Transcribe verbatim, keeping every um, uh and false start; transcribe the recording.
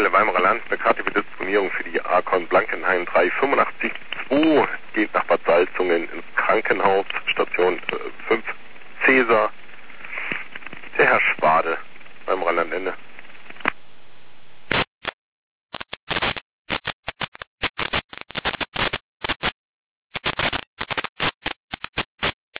Zentrale Weimarer Land, eine Karte für Disponierung für die Arkon Blankenhain drei fünfundachtzig zwei, geht nach Bad Salzungen ins Krankenhaus, Station äh, fünf